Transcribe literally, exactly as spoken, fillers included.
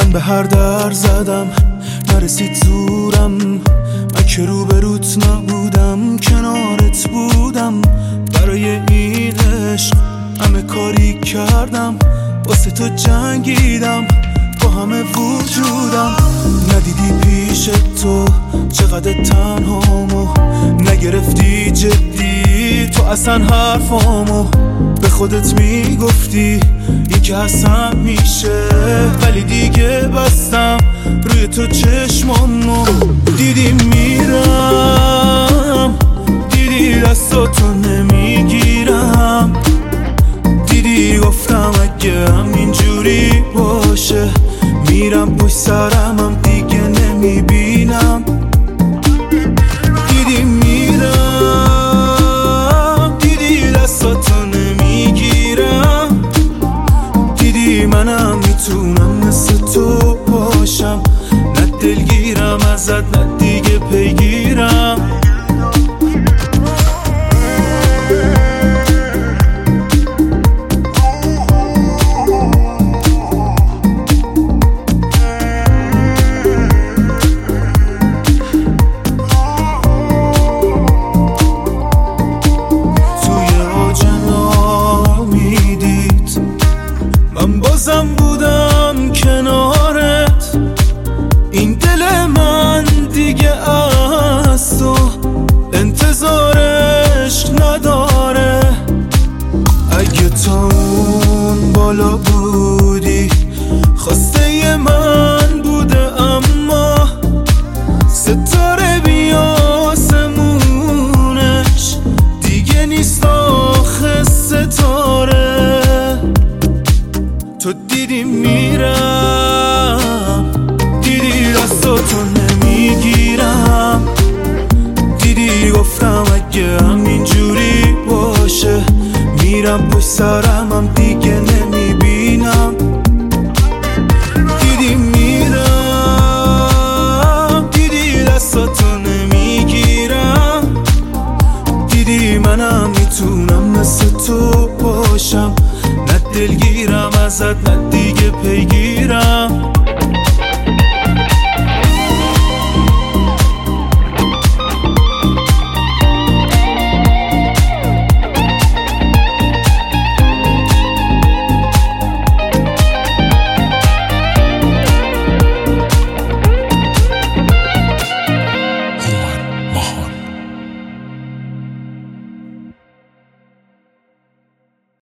من به هر در زدم نرسید زورم، من که روبروت نبودم کنارت بودم. برای این عشق همه کاری کردم، واسه تو جنگیدم با همه وجودم. ندیدی پیش تو چقدر تنهامو، نگرفتی جدی تو اصلا حرفامو. به خودت میگفتی این که اصلا میشه، ولی دیگه بستم روی تو چشمامو. دیدی میرم، دیدی دستاتو نمیگیرم، دیدی گفتم اگه همینجوری باشه میرم پشت سرمم دیگه نمیبینم. دیدی میرم، دیدی دستاتو نمیگیرم، دیدی منم میتونم مثل تو باشم، نه دلگیرم ازت نه دیگه پیگیرم. بازم بودم کنارت، این دل من دیگه از تو انتظارش نداره. اگه تا اون بالا بودی خواسته من بوده، اما ستاره بی آسمونش دیگه نیست آخه ستاره. تو دیدی میرم، دیدی دستاتو نمیگیرم، دیدی گفتم اگه همینجوری باشه میرم پشت سرمم دیگه نمیبینم. دیدی میرم، دیدی دستاتو نمیگیرم، دیدی منم میتونم مثل تو باشم، نه دلگیرم ازت نه دیگه پیگیرم.